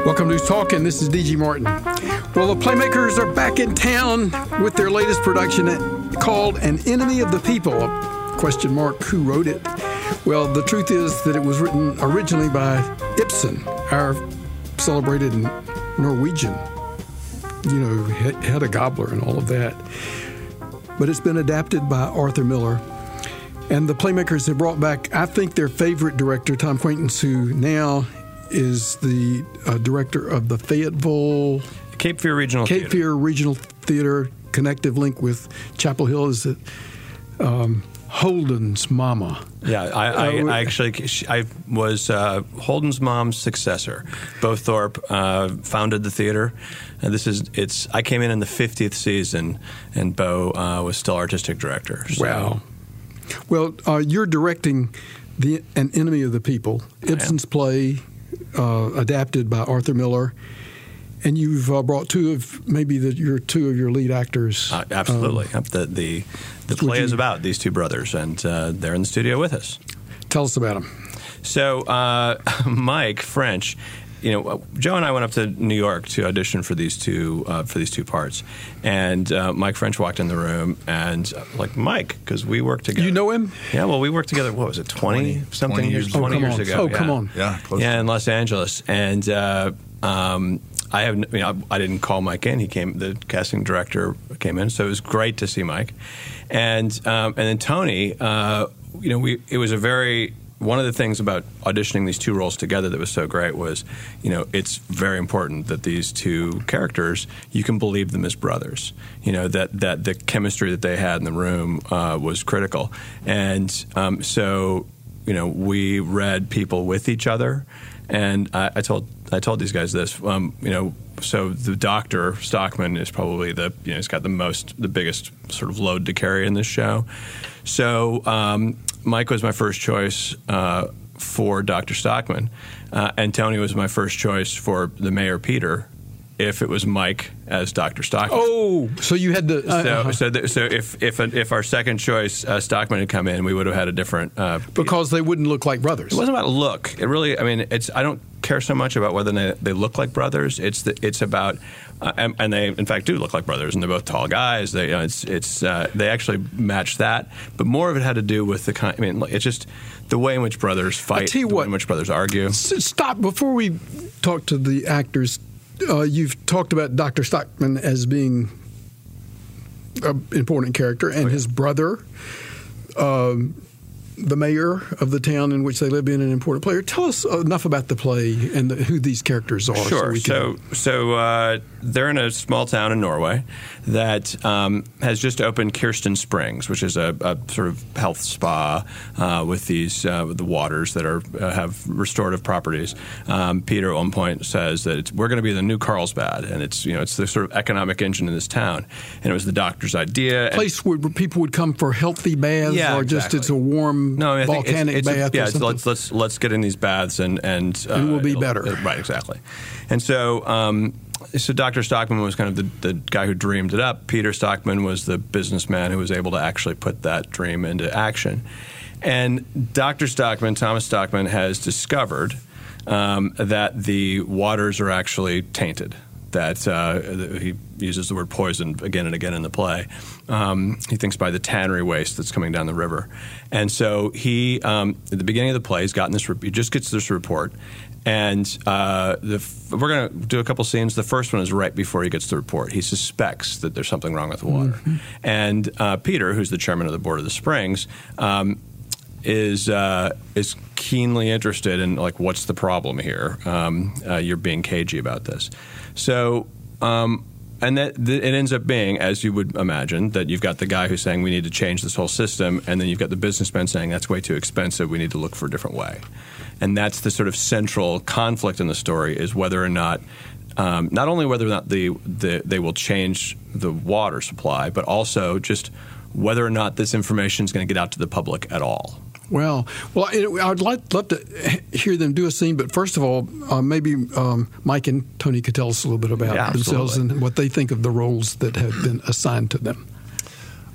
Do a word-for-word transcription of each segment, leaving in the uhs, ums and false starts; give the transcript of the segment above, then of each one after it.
Welcome to Talk, and this is D G Martin. Well, the Playmakers are back in town with their latest production called An Enemy of the People. Question mark, who wrote it? Well, the truth is that it was written originally by Ibsen, our celebrated Norwegian, you know, Hedda Gabler and all of that. But it's been adapted by Arthur Miller. And the Playmakers have brought back, I think, their favorite director, Tom Quaintance, who now is the uh, director of the Fayetteville Cape Fear Regional Cape Theater. Fear Regional Theater. Connective link with Chapel Hill is that um, Holden's mama. Yeah, I, I, Uh, I actually I was uh, Holden's mom's successor. Bo Thorpe uh, founded the theater, and this is it's. I came in in the fiftieth season, and Bo uh, was still artistic director. So. Wow. Well, uh, you're directing the An Enemy of the People, Ibsen's play, uh, adapted by Arthur Miller, and you've uh, brought two of maybe the, your two of your lead actors. Uh, absolutely. Um, the the the play you, is about these two brothers, and uh, they're in the studio with us. Tell us about them. So uh, Mike French. You know, Joe and I went up to New York to audition for these two uh, for these two parts, and uh, Mike French walked in the room and uh, like Mike, because we worked together. You know him? Yeah, well, we worked together. What was it, twenty something twenty years, years twenty oh, years on. ago? Oh, yeah. come on! Yeah, close yeah, to. in Los Angeles, and uh, um, I have, you know, I didn't call Mike in. He came. The casting director came in, so it was great to see Mike, and um, and then Tony. Uh, you know, we it was a very One of the things about auditioning these two roles together that was so great was, you know, it's very important that these two characters, you can believe them as brothers. You know, that, that the chemistry that they had in the room uh, was critical. And um, so, you know, we read people with each other. And I, I told I told these guys this, um, you know, so the Doctor Stockman is probably the, you know, he's got the most, the biggest sort of load to carry in this show. So um, Mike was my first choice uh, for Doctor Stockman, uh, and Tony was my first choice for the Mayor Peter, if it was Mike as Doctor Stockman. Oh, so you had to. Uh, So, uh-huh. so, th- so if if if our second choice uh, Stockman had come in, we would have had a different. Uh, because they wouldn't look like brothers. It wasn't about look. It really. I mean, it's. I don't care so much about whether they, they look like brothers. It's the, It's about. Uh, and, and they, in fact, do look like brothers, and they're both tall guys. They, you know, it's, it's, uh, they actually match that, but more of it had to do with the kind. I mean, it's just the way in which brothers fight, tell you the what, way in which brothers argue. S- Stop before we talk to the actors. Uh, you've talked about Doctor Stockman as being an important character, and Oh, yeah. his brother, um, the mayor of the town in which they live in, an important player. Tell us enough about the play and the, who these characters are. Sure. we So, can... so, so uh, they're in a small town in Norway that um, has just opened Kirsten Springs, which is a, a sort of health spa uh, with these uh, with the waters that are uh, have restorative properties. Um, Peter at one point says that it's, we're going to be the new Carlsbad, and it's you know it's the sort of economic engine in this town. And it was the doctor's idea. a place where people would come for healthy baths, Yeah, or just exactly. it's a warm No, I think volcanic it's, it's bath. a, yeah, or it's, something. let's let's let's get in these baths and and, uh, And we'll be it'll- better. uh, right, exactly. And so, um, so Doctor Stockman was kind of the, the guy who dreamed it up. Peter Stockman was the businessman who was able to actually put that dream into action. And Doctor Stockman, Thomas Stockman, has discovered um, that the waters are actually tainted. That uh, he uses the word poison again and again in the play. Um, he thinks by the tannery waste that's coming down the river. And so he, um, at the beginning of the play, he's gotten this, he just gets this report. And uh, the, we're going to do a couple scenes. The first one is right before he gets the report. He suspects that there's something wrong with the water. Mm-hmm. And uh, Peter, who's the chairman of the board of the Springs, um, is uh, is keenly interested in, like, what's the problem here? Um, uh, you're being cagey about this. So, um, and that th- it ends up being, as you would imagine, that you've got the guy who's saying we need to change this whole system, and then you've got the businessman saying that's way too expensive, we need to look for a different way. And that's the sort of central conflict in the story, is whether or not, um, not only whether or not the, the they will change the water supply, but also just whether or not this information is going to get out to the public at all. Well, well, I'd like, love to hear them do a scene, but first of all, uh, maybe um, Mike and Tony could tell us a little bit about Yeah, themselves absolutely. and what they think of the roles that have been assigned to them.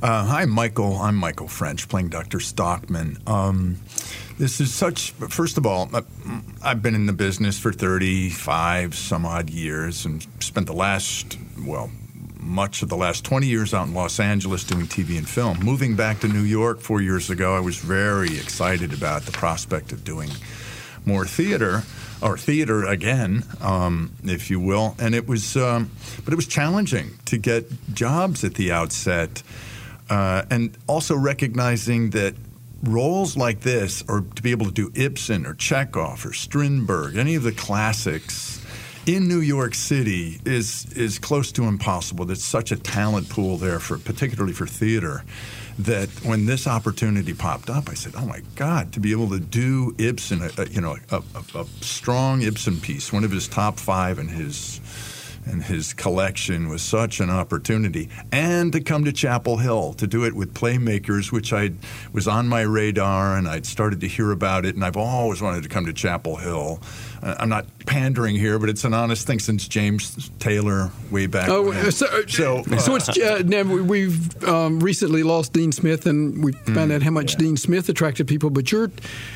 Uh, hi, Michael. I'm Michael French, playing Doctor Stockman. Um, this is such. First of all, I've been in the business for thirty-five some odd years, and spent the last well. much of the last twenty years out in Los Angeles doing T V and film. Moving back to New York four years ago, I was very excited about the prospect of doing more theater, or theater again, um, if you will. And it was, um, but it was challenging to get jobs at the outset, uh, and also recognizing that roles like this, or to be able to do Ibsen or Chekhov or Strindberg, any of the classics in New York City is is close to impossible. There's such a talent pool there, for particularly for theater, that when this opportunity popped up, I said, "Oh my God!" To be able to do Ibsen, a, a, you know, a, a, a strong Ibsen piece, one of his top five in his in his collection, was such an opportunity. And to come to Chapel Hill to do it with Playmakers, which I was on my radar, and I'd started to hear about it, and I've always wanted to come to Chapel Hill. I'm not pandering here, but it's an honest thing since James Taylor way back oh, when. So, so, uh, so it's, uh, Nev, we've um, recently lost Dean Smith, and we found mm, out how much yeah. Dean Smith attracted people, but you're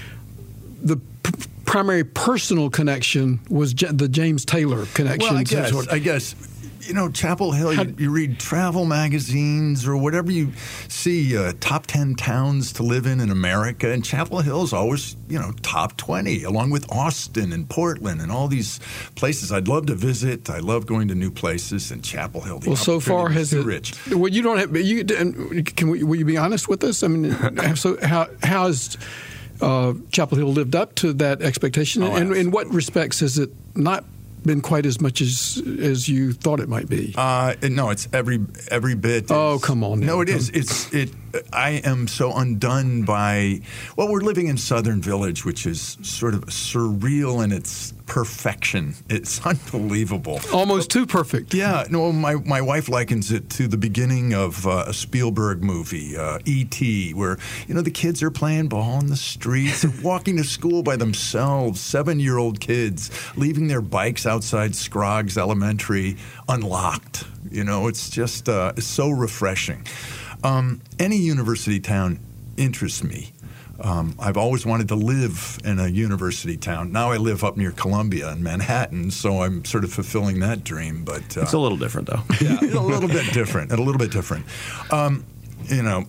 the p- primary personal connection was J- the James Taylor connection. Well, I guess, I guess you know, Chapel Hill, you, you read travel magazines or whatever, you see uh, top ten towns to live in in America, and Chapel Hill is always, you know, top twenty, along with Austin and Portland and all these places I'd love to visit. I love going to new places, and Chapel Hill, the well, so far has it, rich. Well, you don't have, you, can we, will you be honest with us? I mean, so how, how has uh, Chapel Hill lived up to that expectation? Oh, and in what respects has it not been quite as much as as you thought it might be? Uh, no, it's every every bit. Is, oh, come on! No, now. it is. It's it. I am so undone by. Well, we're living in Southern Village, which is sort of surreal in its perfection. It's unbelievable. Almost too perfect. Yeah. No, my my wife likens it to the beginning of uh, a Spielberg movie, uh, E T, where you know the kids are playing ball in the streets, walking to school by themselves. Seven-year-old kids leaving their bikes outside Scroggs Elementary unlocked. You know, it's just uh, it's so refreshing. Um, any university town interests me. Um, I've always wanted to live in a university town. Now I live up near Columbia in Manhattan, so I'm sort of fulfilling that dream. But uh, it's a little different, though. Yeah, a little bit different. A little bit different. Um, you know.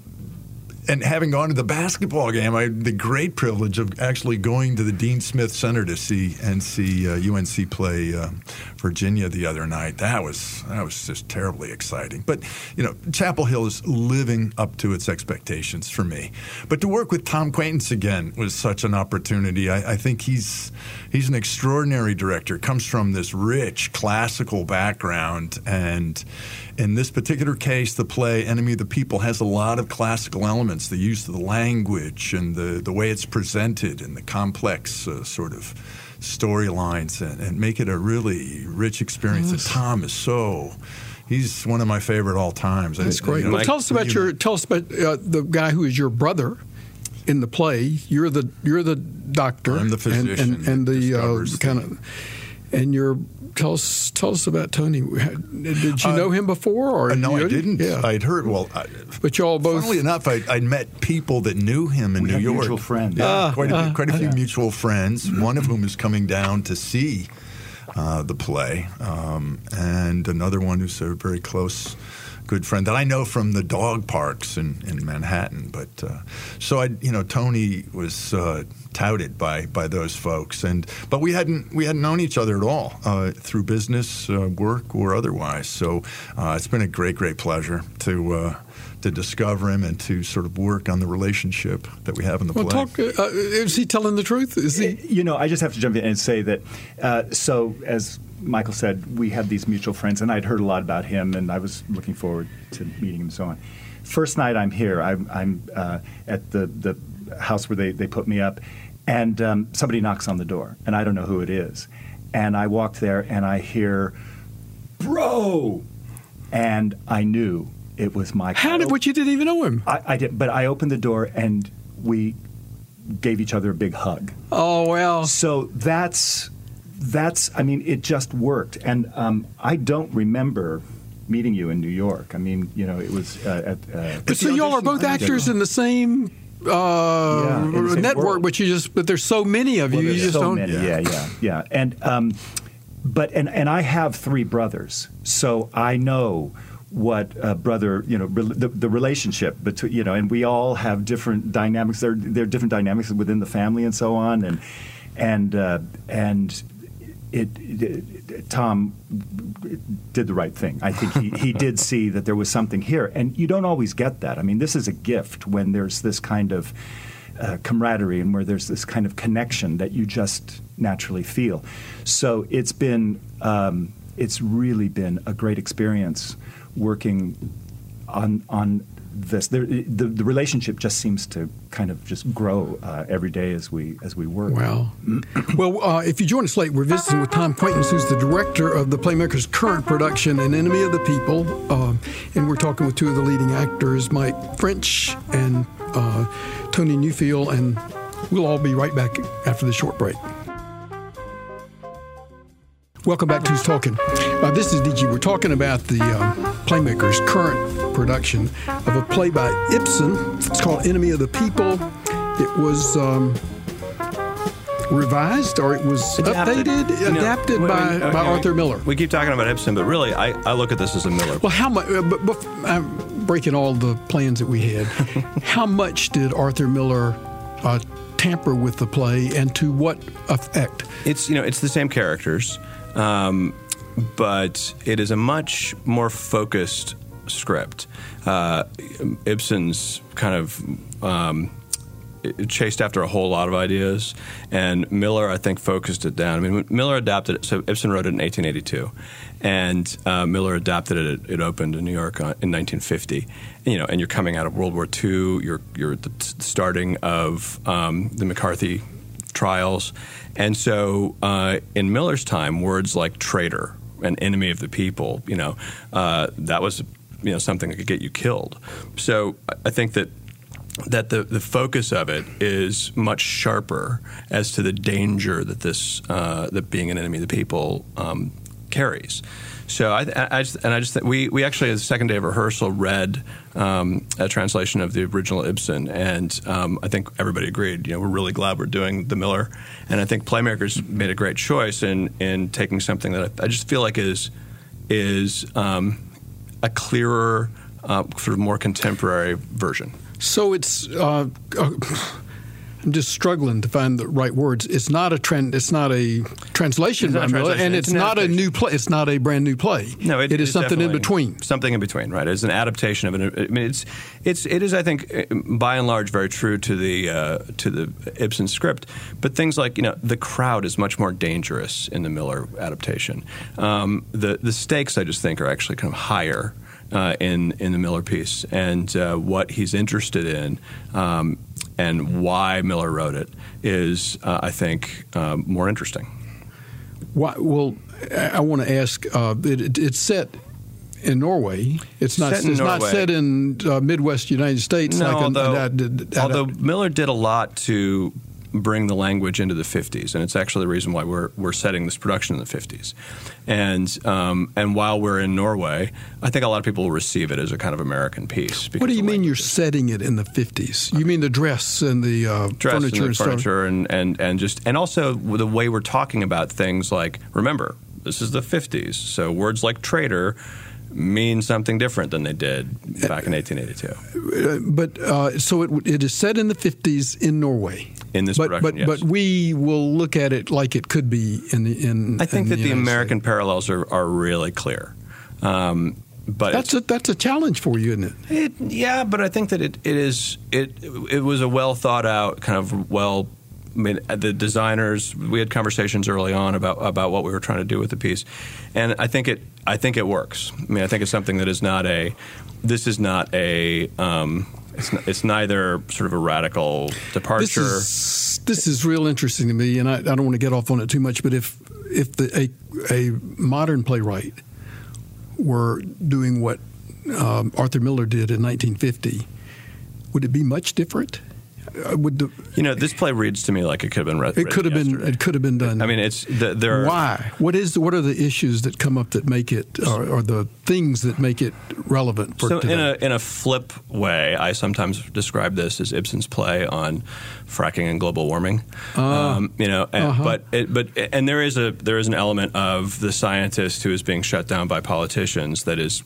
And having gone to the basketball game, I had the great privilege of actually going to the Dean Smith Center to see and see uh, U N C play uh, Virginia the other night. That was that was just terribly exciting. But you know, Chapel Hill is living up to its expectations for me. But to work with Tom Quaintance again was such an opportunity. I, I think he's he's an extraordinary director. Comes from this rich classical background, and in this particular case, the play Enemy of the People has a lot of classical elements. The use of the language and the, the way it's presented and the complex uh, sort of storylines and, and make it a really rich experience. Yes. And Tom is so he's one of my favorite all times. That's I, great. You know, well, like, tell us about you your know, tell us about uh, the guy who is your brother in the play. You're the you're the doctor. I'm the physician and, and, and the uh, kind of and you're. Tell us, tell us about Tony. Did you uh, know him before? Or uh, no, you I didn't. Yeah. I'd heard. Well, I, but you all both. Funnily enough, I, I'd met people that knew him in we New have York. Mutual friends. Yeah, uh, quite a, uh, quite a few yeah. mutual friends. One of whom is coming down to see uh, the play, um, and another one who's a very close. Good friend that I know from the dog parks in, in Manhattan, but uh, so I, you know, Tony was uh, touted by by those folks, and but we hadn't we hadn't known each other at all uh, through business, uh, work, or otherwise. So uh, it's been a great, great pleasure to uh, to discover him and to sort of work on the relationship that we have in the well, play. Talk, uh, is he telling the truth? Is he? You know, I just have to jump in and say that. Uh, so as Michael said, we have these mutual friends, and I'd heard a lot about him, and I was looking forward to meeting him and so on. First night I'm here, I'm, I'm uh, at the, the house where they, they put me up, and um, somebody knocks on the door, and I don't know who it is. And I walk there, and I hear, "Bro!" And I knew it was Michael. How did, which you didn't even know him? I, I did, but I opened the door, and we gave each other a big hug. Oh, well. So that's... That's, I mean, it just worked. And um, I don't remember meeting you in New York. I mean, you know, it was uh, at. Uh, but so y'all are both actors in the same uh, yeah, in the same network, world. but you just but there's so many of well, you, you just so don't. Many. Yeah, yeah, yeah. And um, but and and I have three brothers, so I know what a brother, you know, re- the, the relationship between, you know, and we all have different dynamics. There, there are different dynamics within the family and so on, and and uh, and it, it, Tom did the right thing. I think he, he did see that there was something here, and you don't always get that. I mean, this is a gift when there's this kind of uh, camaraderie and where there's this kind of connection that you just naturally feel. So it's been, um, it's really been a great experience working on on this. There, the the relationship just seems to kind of just grow uh, every day as we as we work. Wow. Well, uh, if you join us late, we're visiting with Tom Quaintance, who's the director of the Playmakers' current production, An Enemy of the People, uh, and we're talking with two of the leading actors, Mike French and uh, Tony Newfield, and we'll all be right back after the short break. Welcome back to Who's Talking. Uh, this is D G. We're talking about the uh, Playmakers' current production of a play by Ibsen. It's called Enemy of the People. It was um, revised, or it was Adapted. updated, You know, adapted we- by, we- by okay, Arthur Miller. We keep talking about Ibsen, but really, I, I look at this as a Miller. Well, how much? Uh, but, but I'm breaking all the plans that we had. How much did Arthur Miller uh, tamper with the play, and to what effect? It's you know it's the same characters, um, but it is a much more focused script. Uh, Ibsen's kind of um, chased after a whole lot of ideas, and Miller, I think, focused it down. I mean, Miller adapted it. So Ibsen wrote it in eighteen eighty-two, and uh, Miller adapted it. It opened in New York in nineteen fifty. You know, and you're coming out of World War Two. You're you're at the starting of um, the McCarthy trials, and so uh, in Miller's time, words like traitor and enemy of the people, you know, uh, that was you know something that could get you killed. So I think that. that the, the focus of it is much sharper as to the danger that this uh, that being an enemy of the people um, carries. So I, I just, and I just think we we actually, at the second day of rehearsal, read um, a translation of the original Ibsen, and um, I think everybody agreed. You know, we're really glad we're doing the Miller, and I think Playmakers made a great choice in in taking something that I, I just feel like is is um, a clearer, uh, sort of more contemporary version. So it's. Uh, uh, I'm just struggling to find the right words. It's not a trend. It's not a translation, It's not a by Miller, translation. and It's it's an not a adaptation. new play. It's not a brand new play. No, it, it is it's something in definitely between. Something in between, right? It's an adaptation of it. I mean, it's it's it is, I think, by and large, very true to the uh, to the Ibsen script. But things like you know, the crowd is much more dangerous in the Miller adaptation. Um, the the stakes, I just think, are actually kind of higher. Uh, in in the Miller piece, and uh, what he's interested in, um, and why Miller wrote it is, uh, I think, um, more interesting. Why, well, I, I want to ask. Uh, it, it, it's set in Norway. It's not. Set in it's not Norway. set in uh, Midwest United States. No, like although, an, an, an, an, although Miller did a lot to bring the language into the fifties, and it's actually the reason why we're we're setting this production in the fifties. And um, and while we're in Norway, I think a lot of people will receive it as a kind of American piece. What do you the mean you're language is- setting it in the fifties? You mean the dress and the uh, dress furniture and and the stuff? furniture and, and, and just and also the way we're talking about things like, remember, this is the fifties, so words like traitor mean something different than they did back in eighteen eighty-two. Uh, but uh, so it, it is set in the fifties in Norway. In this but, production, but, yes. but we will look at it like it could be in the in. I think in that the United American States. parallels are, are really clear. Um, but That's a that's a challenge for you, isn't it? It, yeah, but I think that it, it is it it was a well thought out kind of well. I mean, the designers. We had conversations early on about about what we were trying to do with the piece, and I think it I think it works. I mean, I think it's something that is not a. This is not a. Um, it's not, it's neither sort of a radical departure. This is, this is real interesting to me, and I, I don't want to get off on it too much. But if if the, a a modern playwright were doing what um, Arthur Miller did in nineteen fifty, would it be much different? uh, would the, you know, this play reads to me like it could have been read. it could have been yesterday. it could have been done. I mean, it's the, there. Are, Why? What is what are the issues that come up that make it, or, or the things that make it relevant for so today? in a in a flip way, I sometimes describe this as Ibsen's play on fracking and global warming. Uh, um, you know, and, uh-huh. but it, but and there is a there is an element of the scientist who is being shut down by politicians that is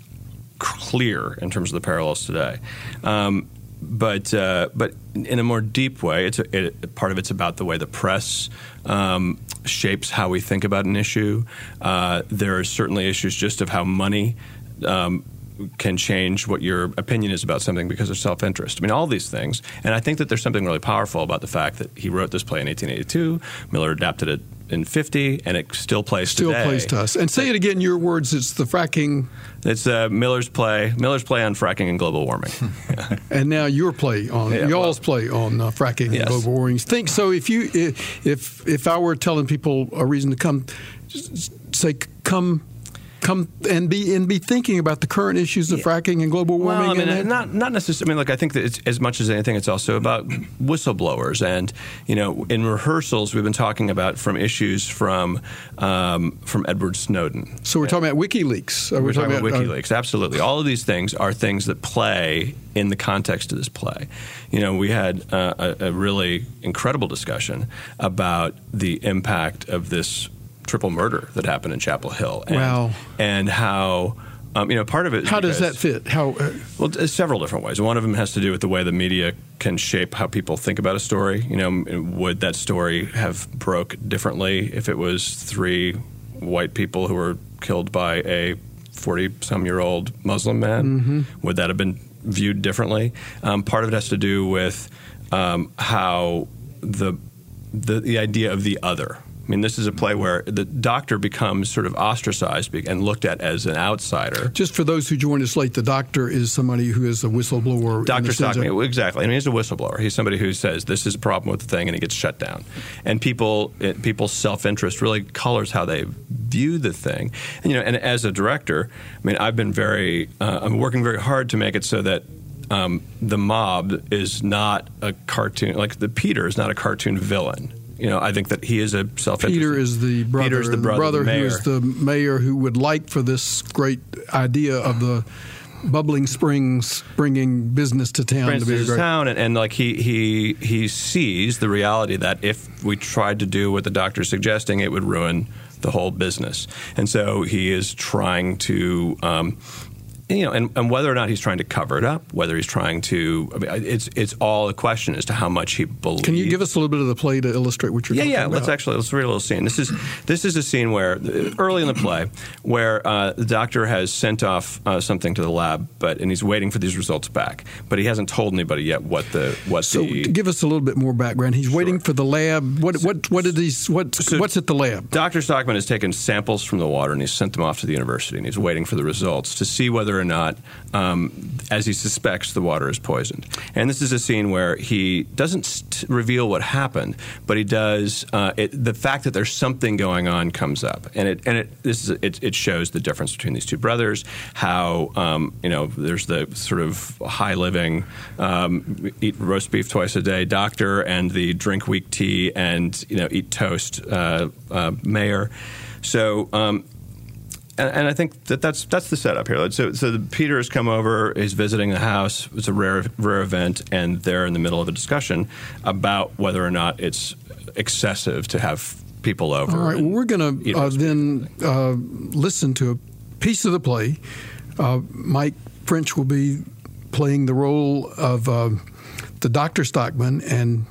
clear in terms of the parallels today. Um, But uh, but in a more deep way, it's a, it, part of it's about the way the press um, shapes how we think about an issue. Uh, there are certainly issues just of how money um, can change what your opinion is about something because of self-interest. I mean, all these things. And I think that there's something really powerful about the fact that he wrote this play in eighteen eighty-two, Miller adapted it in fifty, and it still plays Still today. plays to us. And say it again, your words, it's the fracking. It's uh, Miller's play, Miller's play on fracking and global warming. Yeah. And now your play on, Yeah, y'all's well, play on uh, fracking yes. and global warming. Think so if you, if, if I were telling people a reason to come, just say come, come and be and be thinking about the current issues of fracking and global warming. Well, I mean, and not not necessarily. I mean, like I think that it's, as much as anything, it's also about whistleblowers. And you know, in rehearsals, we've been talking about from issues from um, from Edward Snowden. So we're talking about WikiLeaks. Are We're, we talking, about uh, WikiLeaks. Absolutely, all of these things are things that play in the context of this play. You know, we had uh, a, a really incredible discussion about the impact of this triple murder that happened in Chapel Hill. And, Wow. And how, um, you know, part of it is How does that because- fit? How? Uh, Well, it's several different ways. One of them has to do with the way the media can shape how people think about a story. You know, would that story have broke differently if it was three white people who were killed by a forty-some-year-old Muslim man? Mm-hmm. Would that have been viewed differently? Um, part of it has to do with um, how the, the the idea of the other. I mean, this is a play where the doctor becomes sort of ostracized and looked at as an outsider. just for those who joined us late, the doctor is somebody who is a whistleblower. in Doctor the sense of- Stockman, exactly. I mean, he's a whistleblower. He's somebody who says this is a problem with the thing, and he gets shut down. And people, it, people's self-interest really colors how they view the thing. And you know, and as a director, I mean, I've been very, uh, I'm working very hard to make it so that um, the mob is not a cartoon, like the Peter is not a cartoon villain. You know, I think that he is a self-interested. Peter is the brother. Peter's the brother, brother the mayor. who is the mayor who would like for this great idea of the bubbling springs bringing business to town Brings to be a his great. town, and, and like he he he sees the reality that if we tried to do what the doctor's suggesting, it would ruin the whole business, and so he is trying to. Um, You know, and, and whether or not he's trying to cover it up, whether he's trying to, I mean, it's it's all a question as to how much he believes. Can you give us a little bit of the play to illustrate what you're Yeah, talking yeah. about? Let's actually let's read a little scene. This is this is a scene where early in the play, where uh, the doctor has sent off uh, something to the lab, but and he's waiting for these results back, but he hasn't told anybody yet what the what So the. give us a little bit more background. He's waiting for the lab. What what what did these what So- what's at the lab? Doctor Stockman has taken samples from the water and he's sent them off to the university, and he's waiting for the results to see whether or not, um, as he suspects, the water is poisoned. And this is a scene where he doesn't st- reveal what happened, but he does. Uh, it, the fact that there's something going on comes up, and it and it this is it, it shows the difference between these two brothers. How um, you know there's the sort of high living, um, eat roast beef twice a day doctor, and the drink weak tea and you know eat toast uh, uh, mayor. So. Um, And, and I think that that's that's the setup here. So, so the Peter has come over. He's visiting the house. It's a rare rare event, and they're in the middle of a discussion about whether or not it's excessive to have people over. All right. Well, we're going eat to uh, roast then uh, listen to a piece of the play. Uh, Mike French will be playing the role of uh, the Doctor Stockman, and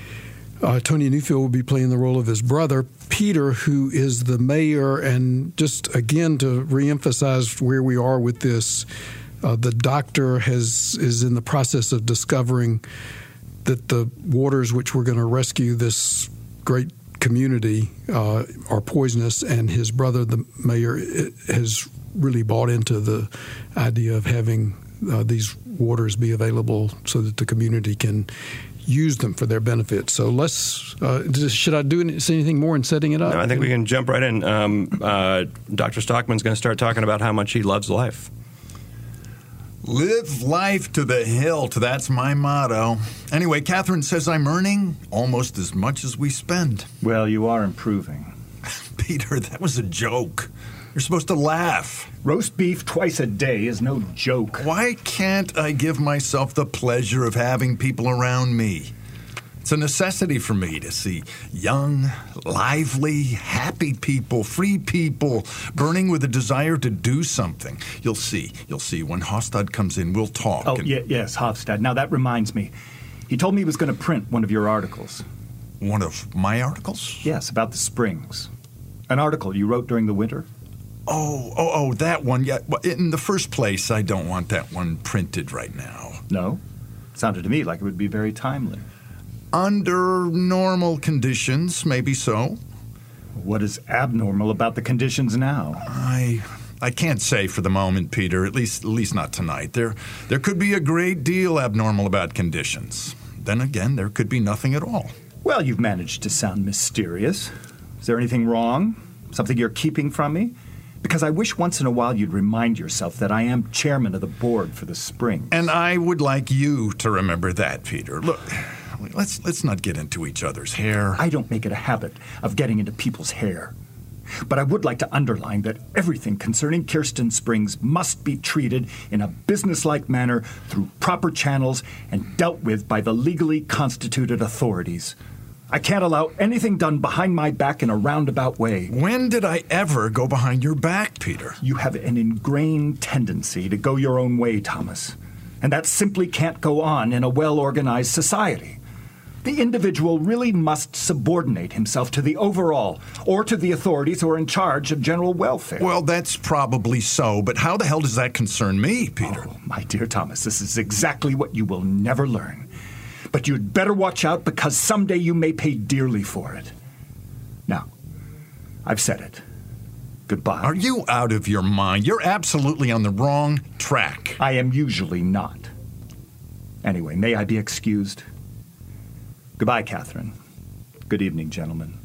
uh, Tony Newfield will be playing the role of his brother, Peter, who is the mayor. And just again to reemphasize where we are with this, uh, the doctor has is in the process of discovering that the waters which we're going to rescue this great community uh, are poisonous, and his brother, the mayor, has really bought into the idea of having uh, these waters be available so that the community can use them for their benefit. So let's, uh, should I do any, say anything more in setting it up? No, I think we can jump right in. Um, uh, Doctor Stockman's going to start talking about how much he loves life. Live life to the hilt. That's my motto. Anyway, Catherine says I'm earning almost as much as we spend. Well, you are improving. Peter, that was a joke. You're supposed to laugh. Roast beef twice a day is no joke. Why can't I give myself the pleasure of having people around me? It's a necessity for me to see young, lively, happy people, free people, burning with a desire to do something. You'll see. You'll see. When Hofstad comes in, we'll talk. Oh, and- yeah, yes, Hofstad. Now, that reminds me. He told me he was going to print one of your articles. One of my articles? Yes, about the springs. An article you wrote during the winter? Oh, oh, oh, that one. Yeah. Well, in the first place, I don't want that one printed right now. No? Sounded to me like it would be very timely. Under normal conditions, maybe so. What is abnormal about the conditions now? I I can't say for the moment, Peter, at least at least not tonight. There there could be a great deal abnormal about conditions. Then again, there could be nothing at all. Well, you've managed to sound mysterious. Is there anything wrong? Something you're keeping from me? Because I wish once in a while you'd remind yourself that I am chairman of the board for the Springs. And I would like you to remember that, Peter. Look, let's let's not get into each other's hair. I don't make it a habit of getting into people's hair. But I would like to underline that everything concerning Kirsten Springs must be treated in a businesslike manner through proper channels and dealt with by the legally constituted authorities. I can't allow anything done behind my back in a roundabout way. When did I ever go behind your back, Peter? You have an ingrained tendency to go your own way, Thomas. And that simply can't go on in a well-organized society. The individual really must subordinate himself to the overall, or to the authorities who are in charge of general welfare. Well, that's probably so, but how the hell does that concern me, Peter? Oh, my dear Thomas, this is exactly what you will never learn. But you'd better watch out, because someday you may pay dearly for it. Now, I've said it. Goodbye. Are you out of your mind? You're absolutely on the wrong track. I am usually not. Anyway, may I be excused? Goodbye, Catherine. Good evening, gentlemen.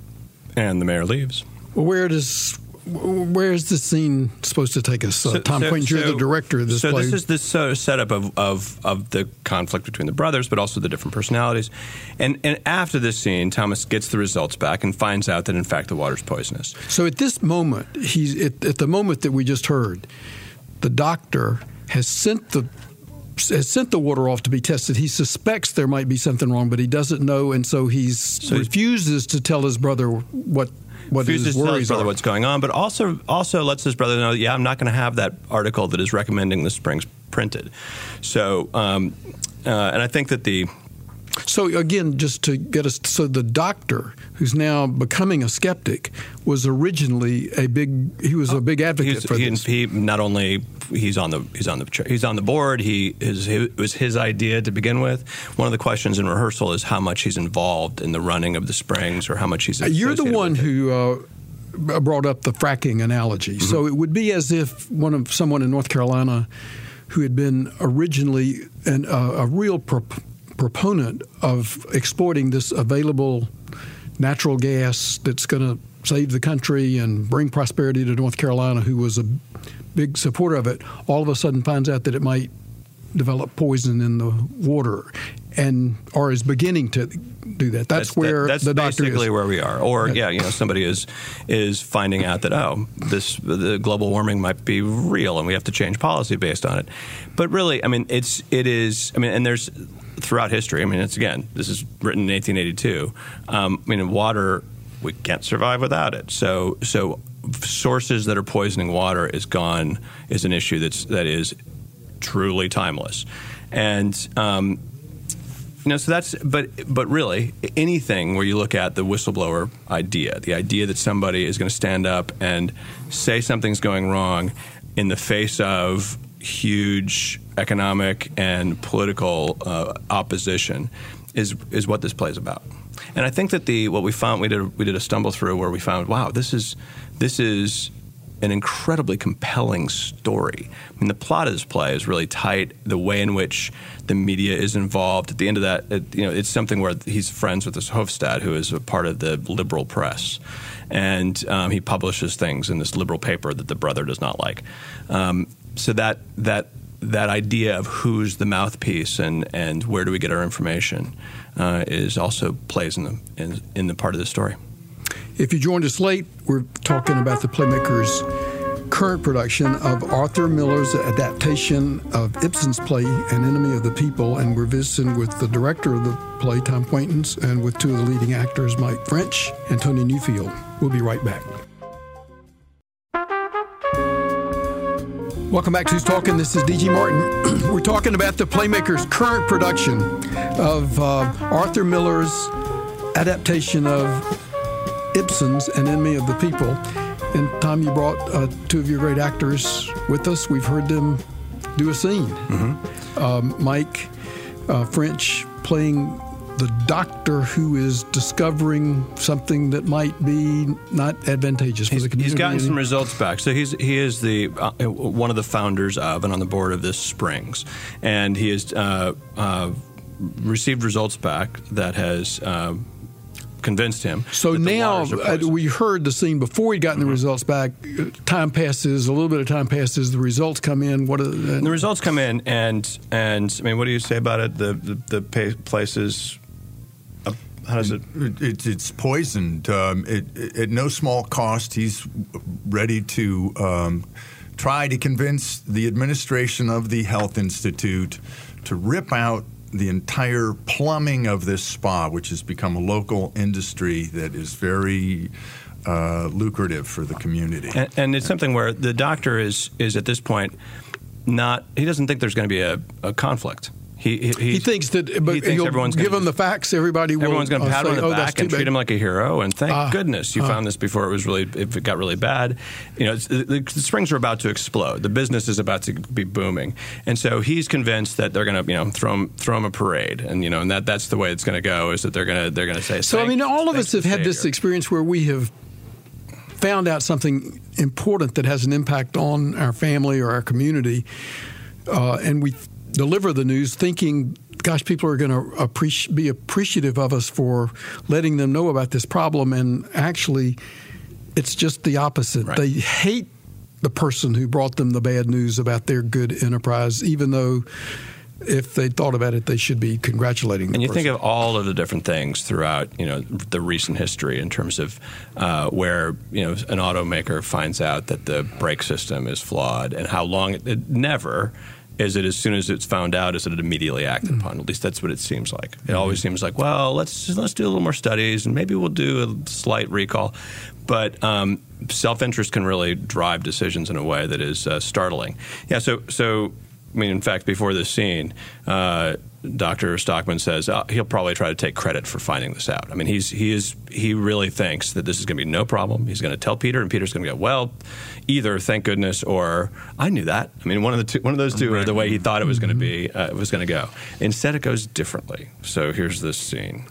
And the mayor leaves. Well, where does where is this scene supposed to take us? Uh, So- Tom so- Quaint, you're so- the director of this so play. this is this sort of setup of, of, of the conflict between the brothers, but also the different personalities. And and after this scene, Thomas gets the results back and finds out that, in fact, the water's poisonous. So at this moment, he's at, at the moment that we just heard, the doctor has sent the has sent the water off to be tested. He suspects there might be something wrong, but he doesn't know, and so he So- refuses to tell his brother what what Refuses his to tell worries his brother are. what's going on, but also also lets his brother know, yeah, I'm not going to have that article that is recommending the springs printed. So, um, uh, and I think that the So again, just to get us, so the doctor, who's now becoming a skeptic, was originally a big. He was a big advocate he's, for he, this. he not only he's on the he's on the chair, he's on the board. He is it was his idea to begin with. One of the questions in rehearsal is how much he's involved in the running of the springs, or how much he's. You're the associated one with it. who uh, brought up the fracking analogy. Mm-hmm. So it would be as if one of someone in North Carolina who had been originally an, uh, a real pro- proponent of exploiting this available natural gas that's going to save the country and bring prosperity to North Carolina, who was a big supporter of it, all of a sudden finds out that it might develop poison in the water, and or is beginning to do that. That's, That's, where that, that's the doctor basically is. where we are. Or Yeah. yeah, you know, somebody is is finding out that oh, this the global warming might be real, and we have to change policy based on it. But really, I mean, it's it is. I mean, and there's throughout history. I mean, it's again, this is written in eighteen eighty-two. Um, I mean, water, we can't survive without it. So so sources that are poisoning water is gone is an issue that's that is truly timeless, and. Um, You know, so that's, but but really, anything where you look at the whistleblower idea, the idea that somebody is going to stand up and say something's going wrong in the face of huge economic and political uh, opposition, is is what this play is about. And I think that the what we found we did we did a stumble through where we found, wow, this is this is. an incredibly compelling story. I mean, the plot of this play is really tight. The way in which the media is involved. At the end of that, it, you know, it's something where he's friends with this Hofstad, who is a part of the liberal press, and um, he publishes things in this liberal paper that the brother does not like. Um, so that that that idea of who's the mouthpiece and, and where do we get our information uh, is also plays in the in, in the part of the story. If you joined us late, we're talking about the Playmakers' current production of Arthur Miller's adaptation of Ibsen's play An Enemy of the People, and we're visiting with the director of the play, Tom Quaintance, and with two of the leading actors, Mike French and Tony Newfield. We'll be right back. Welcome back to Who's Talking. This is D G Martin. We're talking about the Playmakers' current production of uh, Arthur Miller's adaptation of Ibsen's An Enemy of the People. And Tom, you brought uh, two of your great actors with us. We've heard them do a scene. Mm-hmm. Um, Mike uh, French playing the doctor who is discovering something that might be not advantageous for he's, the community. He's gotten some results back. So he's he is the uh, one of the founders of and on the board of this Springs, and he has uh, uh, received results back that has uh, convinced him. So now uh, we heard the scene before he gotten mm-hmm. the results back. Time passes, a little bit of time passes. The results come in. What are the, the results come in, and and I mean, what do you say about it? The the, the places. How does it? it it's poisoned. Um, it, it, at no small cost, he's ready to um, try to convince the administration of the Health Institute to rip out the entire plumbing of this spa, which has become a local industry that is very uh, lucrative for the community. And, and it's something where the doctor is is at this point not. He doesn't think there's going to be a, a conflict. He, he, he thinks that, but he thinks he'll everyone's give gonna, him the facts. Everybody will. Everyone's going to pat uh, him say, on the oh, back and treat bad. him like a hero. And thank uh, goodness you uh, found this before it was really if it got really bad. You know, it's, the, the Springs are about to explode. The business is about to be booming, and so he's convinced that they're going to, you know, throw him throw him a parade, and you know, and that that's the way it's going to go. Is that they're going to they're going to say. So I mean, all of us have had this experience where we have found out something important that has an impact on our family or our community, uh, and we deliver the news thinking, gosh, people are going to appreci- be appreciative of us for letting them know about this problem. And actually, it's just the opposite. Right. They hate the person who brought them the bad news about their good enterprise, even though if they thought about it, they should be congratulating the And you person. think of all of the different things throughout, you know, the recent history in terms of uh, where, you know, an automaker finds out that the brake system is flawed and how long it, it never – is it as soon as it's found out, is it immediately acted mm. upon? At least that's what it seems like. It mm-hmm. always seems like, well, let's let's do a little more studies and maybe we'll do a slight recall. But um, self-interest can really drive decisions in a way that is uh, startling. Yeah. So so I mean, in fact, before this scene, uh, Doctor Stockman says uh, he'll probably try to take credit for finding this out. I mean, he's he is he really thinks that this is going to be no problem. He's going to tell Peter, and Peter's going to go, well, either thank goodness or I knew that. I mean, one of the two, one of those two right. are the way he thought it was going to be. Uh, it was going to go. Instead, it goes differently. So here's this scene.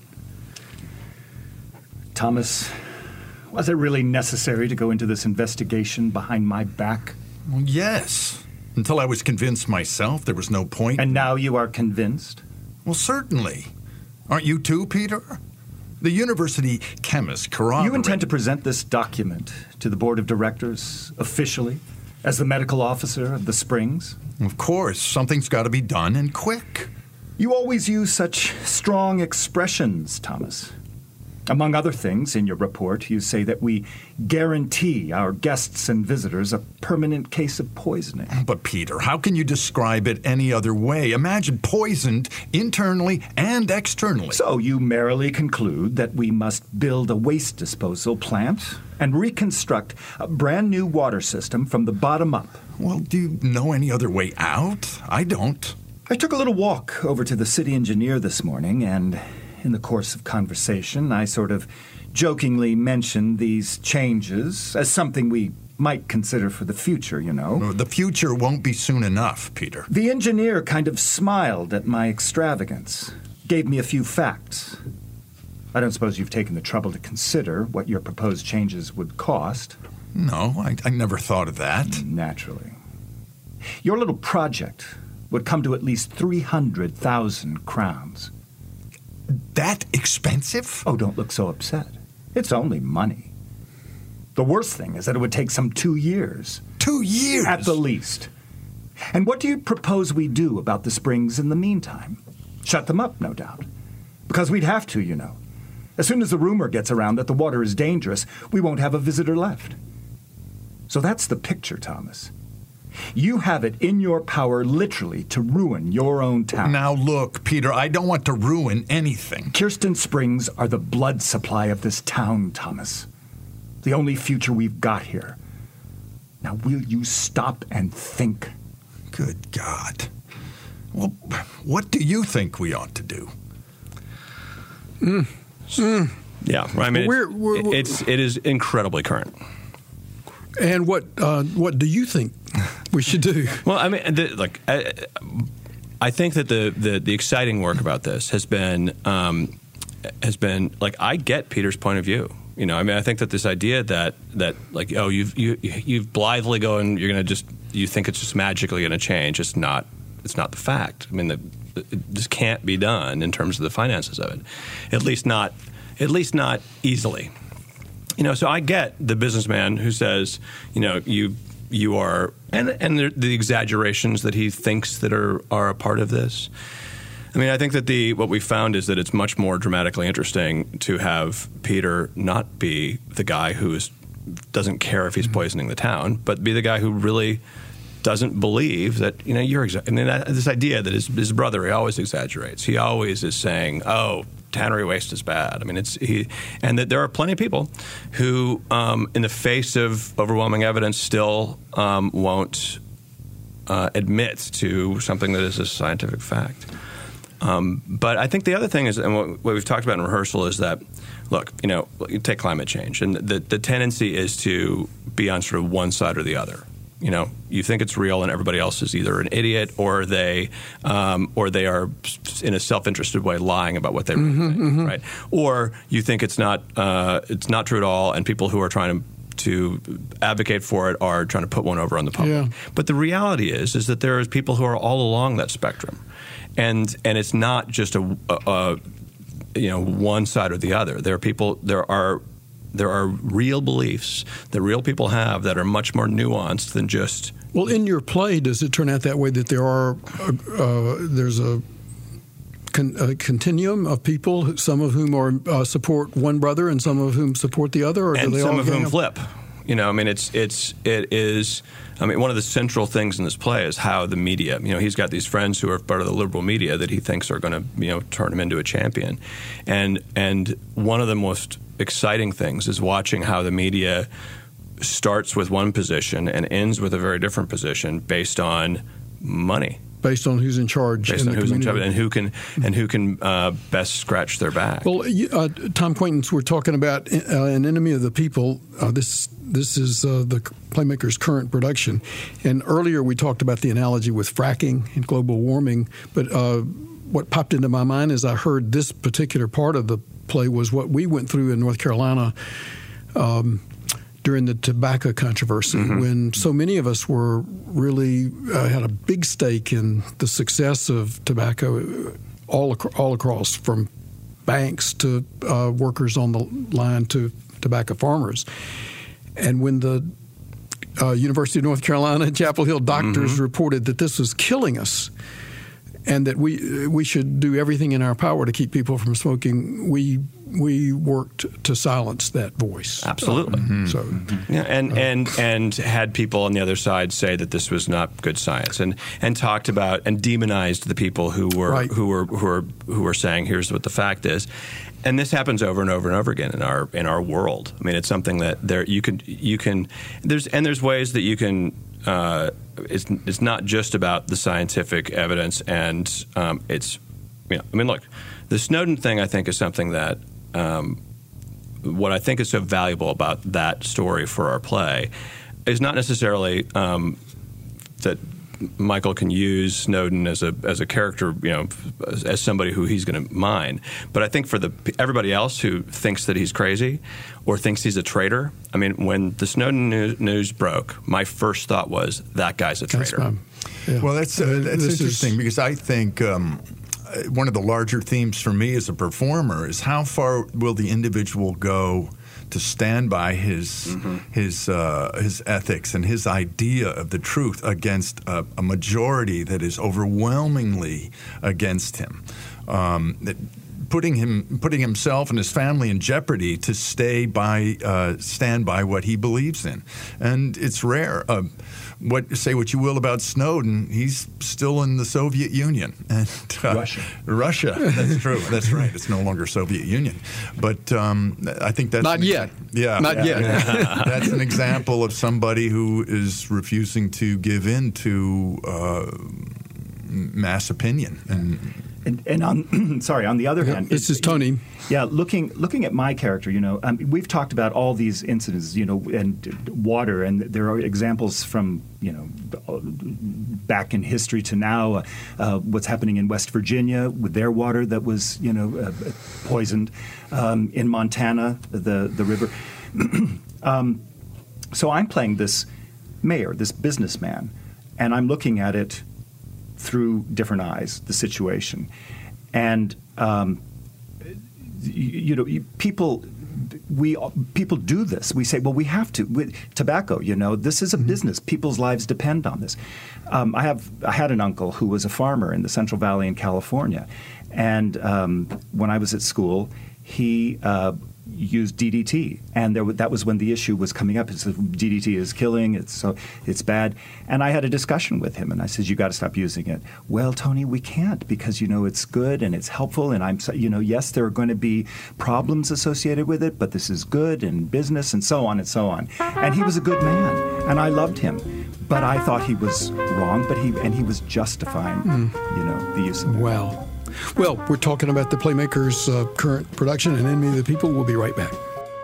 Thomas, was it really necessary to go into this investigation behind my back? Well, yes. Until I was convinced myself there was no point. And now you are convinced? Well, certainly. Aren't you too, Peter? The university chemist corroborated... You intend to present this document to the board of directors officially as the medical officer of the Springs? Of course. Something's got to be done, and quick. You always use such strong expressions, Thomas. Among other things, in your report, you say that we guarantee our guests and visitors a permanent case of poisoning. But, Peter, how can you describe it any other way? Imagine poisoned internally and externally. So you merrily conclude that we must build a waste disposal plant and reconstruct a brand new water system from the bottom up. Well, do you know any other way out? I don't. I took a little walk over to the city engineer this morning, and in the course of conversation, I sort of jokingly mentioned these changes as something we might consider for the future, you know. The future won't be soon enough, Peter. The engineer kind of smiled at my extravagance, gave me a few facts. I don't suppose you've taken the trouble to consider what your proposed changes would cost. No, I, I never thought of that. Naturally. Your little project would come to at least three hundred thousand crowns. That expensive? Oh, don't look so upset. It's only money. The worst thing is that it would take some two years. Two years? At the least. And what do you propose we do about the springs in the meantime? Shut them up, no doubt. Because we'd have to, you know. As soon as the rumor gets around that the water is dangerous, we won't have a visitor left. So that's the picture, Thomas. You have it in your power, literally, to ruin your own town. Now look, Peter, I don't want to ruin anything. Kirsten Springs are the blood supply of this town, Thomas. The only future we've got here. Now will you stop and think? Good God. Well, what do you think we ought to do? Mm. Mm. Yeah, I mean, we're, it's, we're, we're, it's it is incredibly current. And what uh, what do you think we should do? Well, I mean, the, like, I, I think that the, the the exciting work about this has been um, has been like I get Peter's point of view. You know, I mean, I think that this idea that that like oh you've you you've blithely going you're going to just you think it's just magically going to change. It's not. It's not the fact. I mean, the, this can't be done in terms of the finances of it, at least not at least not easily. You know, so I get the businessman who says, you know, you you are, and and the, the exaggerations that he thinks that are are a part of this. I mean, I think that the what we found is that it's much more dramatically interesting to have Peter not be the guy who is, doesn't care if he's poisoning the town, but be the guy who really doesn't believe that, you know, you're exa- I mean, that, this idea that his, his brother, he always exaggerates. He always is saying, oh, tannery waste is bad. I mean, it's he, and that there are plenty of people who, um, in the face of overwhelming evidence, still um, won't uh, admit to something that is a scientific fact. Um, but I think the other thing is, and what, what we've talked about in rehearsal is that, look, you know, you take climate change, and the, the tendency is to be on sort of one side or the other. You know, you think it's real, and everybody else is either an idiot or they, um, or they are in a self-interested way lying about what they really mm-hmm, think, mm-hmm. right? Or you think it's not, uh, it's not true at all, and people who are trying to to advocate for it are trying to put one over on the public. Yeah. But the reality is, is that there are people who are all along that spectrum, and and it's not just a, a, a you know one side or the other. There are people. There are. There are real beliefs that real people have that are much more nuanced than just. Well, in your play, does it turn out that way that there are uh, uh, there's a, con- a continuum of people, some of whom are uh, support one brother and some of whom support the other, or and do they some all of whom up? flip? You know, I mean, it's it's it is. I mean, one of the central things in this play is how the media. You know, he's got these friends who are part of the liberal media that he thinks are going to, you know, turn him into a champion, and and one of the most exciting things is watching how the media starts with one position and ends with a very different position based on money. Based on who's in charge, based in on the who's in community. charge and who can and who can uh, best scratch their back. Well, you, uh, Tom Quaintance, we're talking about uh, An Enemy of the People. Uh, this this is uh, the Playmaker's current production, and earlier we talked about the analogy with fracking and global warming. But uh, what popped into my mind as I heard this particular part of the play was what we went through in North Carolina. Um, during the tobacco controversy, mm-hmm. when so many of us were really uh, had a big stake in the success of tobacco all, ac- all across, from banks to uh, workers on the line to tobacco farmers. And when the uh, University of North Carolina and Chapel Hill doctors mm-hmm. reported that this was killing us and that we we should do everything in our power to keep people from smoking, we we worked to silence that voice. Absolutely. Um, mm-hmm. So, yeah, and, uh, and and had people on the other side say that this was not good science, and, and talked about and demonized the people who were right. who were who were who were saying, here's what the fact is. And this happens over and over and over again in our in our world. I mean, it's something that there you can you can there's and there's ways that you can. Uh, it's it's not just about the scientific evidence, and um, it's you know I mean, look, the Snowden thing I think is something that. Um, what I think is so valuable about that story for our play is not necessarily um, that Michael can use Snowden as a as a character, you know, as, as somebody who he's going to mine. But I think for the everybody else who thinks that he's crazy or thinks he's a traitor, I mean, when the Snowden news, news broke, my first thought was that guy's a traitor. That's my, yeah. Well, that's uh, that's This interesting is, because I think. Um, One of the larger themes for me as a performer is how far will the individual go to stand by his mm-hmm. his uh, his ethics and his idea of the truth against a, a majority that is overwhelmingly against him. Um, that, Putting him, putting himself and his family in jeopardy to stay by, uh, stand by what he believes in, and it's rare. Uh, what say what you will about Snowden, he's still in the Soviet Union and uh, Russia. Russia, that's true. That's right. It's no longer Soviet Union, but um, I think that's not yet. Yeah, not yeah. yet. That's an example of somebody who is refusing to give in to uh, mass opinion and. And, and on, sorry, on the other yeah, hand, this is Tony. Yeah, looking looking at my character, you know, um, we've talked about all these incidents, you know, and water, and there are examples from, you know, back in history to now. Uh, uh, what's happening in West Virginia with their water that was, you know, uh, poisoned. Um, in Montana, the the river. um, so I'm playing this mayor, this businessman, and I'm looking at it through different eyes, the situation. And, um, you, you know, people, we people do this. We say, well, we have to. We, tobacco, you know, this is a mm-hmm. business. People's lives depend on this. Um, I have I had an uncle who was a farmer in the Central Valley in California. And um, when I was at school, he uh, used D D T, and there w- that was when the issue was coming up. It's, D D T is killing. It's so it's bad. And I had a discussion with him, and I said, "You got to stop using it." Well, Tony, we can't because you know it's good and it's helpful, and I'm you know yes, there are going to be problems associated with it, but this is good and business and so on and so on. And he was a good man, and I loved him, but I thought he was wrong. But he and he was justifying mm. you know the use of it. Wow. Well, we're talking about the Playmakers' uh, current production, and Enemy of the People. We'll be right back.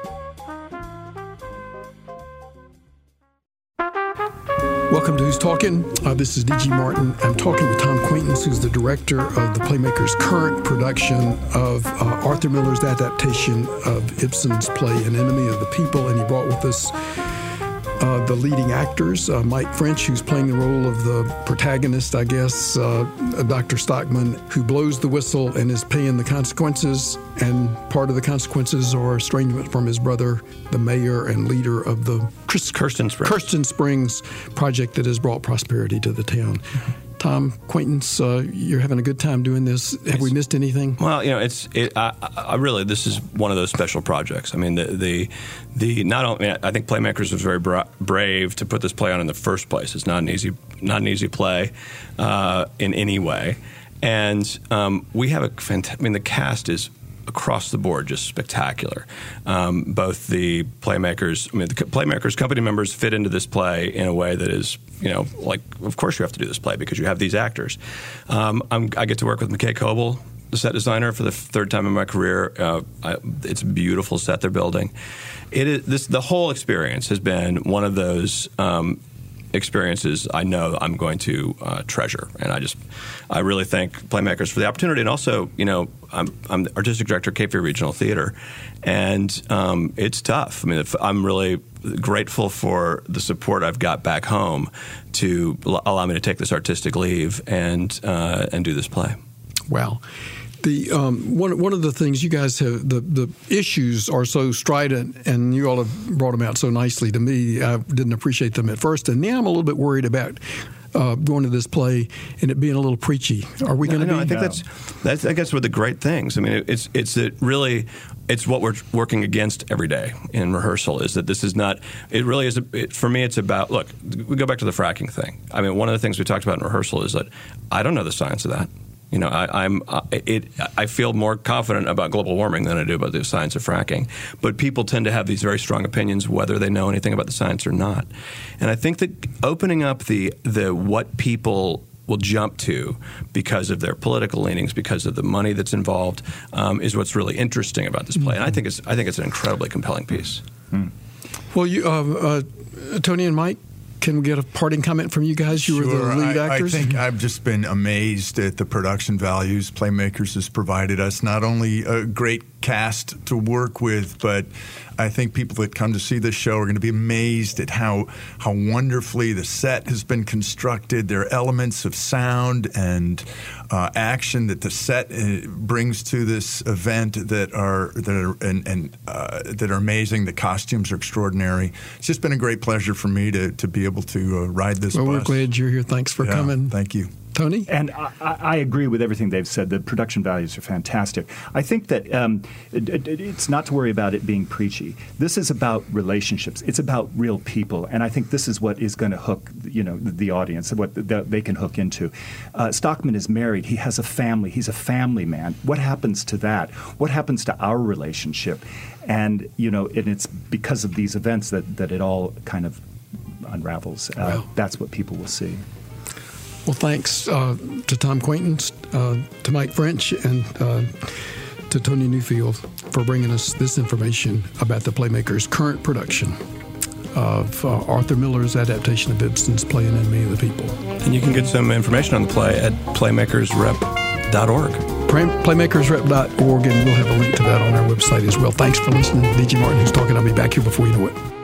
Welcome to Who's Talking. Uh, this is D G Martin. I'm talking with Tom Quaintance, who's the director of the Playmakers' current production of uh, Arthur Miller's adaptation of Ibsen's play An Enemy of the People, and he brought with us Uh, the leading actors, uh, Mike French, who's playing the role of the protagonist, I guess, uh, Doctor Stockman, who blows the whistle and is paying the consequences, and part of the consequences are estrangement from his brother, the mayor and leader of the Chris, Kirsten Springs. Kirsten Springs project that has brought prosperity to the town. Mm-hmm. Tom Quaintance, uh, you're having a good time doing this. Have it's, we missed anything? Well, you know, it's it, I, I really this is one of those special projects. I mean, the the, the not only I think Playmakers was very bra- brave to put this play on in the first place. It's not an easy not an easy play uh, in any way, and um, we have a fantastic. I mean, the cast is across the board just spectacular. Um, both the Playmakers, I mean, the Playmakers company members fit into this play in a way that is, you know, like, of course you have to do this play because you have these actors. Um, I'm, I get to work with McKay Coble, the set designer, for the third time in my career. Uh, I, it's a beautiful set they're building. It is this the whole experience has been one of those um, experiences I know I'm going to uh, treasure, and I just I really thank Playmakers for the opportunity, and also, you know, I'm, I'm the artistic director of Cape Fear Regional Theater, and um, it's tough. I mean, I'm really grateful for the support I've got back home to allow me to take this artistic leave and uh, and do this play. Wow. The um, one one of the things you guys have, the, the issues are so strident, and you all have brought them out so nicely to me. I didn't appreciate them at first, and now I'm a little bit worried about uh, going to this play and it being a little preachy. Are we going to no, be? I think no. that's, that's I guess one of the great things. I mean, it's it's it really it's what we're working against every day in rehearsal. Is that this is not? It really is. A, it, for me, it's about look. We go back to the fracking thing. I mean, one of the things we talked about in rehearsal is that I don't know the science of that. You know, I, I'm uh, it. I feel more confident about global warming than I do about the science of fracking. But people tend to have these very strong opinions, whether they know anything about the science or not. And I think that opening up the the what people will jump to because of their political leanings, because of the money that's involved, um, is what's really interesting about this play. And I think it's I think it's an incredibly compelling piece. Hmm. Well, you, uh, uh, Tony and Mike, can we get a parting comment from you guys? You sure. were the lead I, actors. I think I've just been amazed at the production values Playmakers has provided us. Not only a great cast to work with, but I think people that come to see this show are going to be amazed at how how wonderfully the set has been constructed. There are elements of sound and uh, action that the set uh, brings to this event that are that are and, and uh, that are amazing. The costumes are extraordinary. It's just been a great pleasure for me to to be able to uh, ride this well, bus. We're glad you're here. Thanks for yeah, coming. Thank you. Tony? And I, I agree with everything they've said. The production values are fantastic. I think that um, it, it, it's not to worry about it being preachy. This is about relationships. It's about real people, and I think this is what is going to hook, you know, the, the audience, what the, they can hook into. Uh, Stockman is married. He has a family. He's a family man. What happens to that? What happens to our relationship? And you know, and it's because of these events that that it all kind of unravels. Uh, wow. That's what people will see. Well, thanks uh, to Tom Quainton, uh, to Mike French, and uh, to Tony Newfield for bringing us this information about the Playmakers' current production of uh, Arthur Miller's adaptation of Ibsen's Play An Enemy of the People. And you can get some information on the play at playmakers rep dot org. playmakers rep dot org, and we'll have a link to that on our website as well. Thanks for listening. D G Martin, who's talking. I'll be back here before you know it.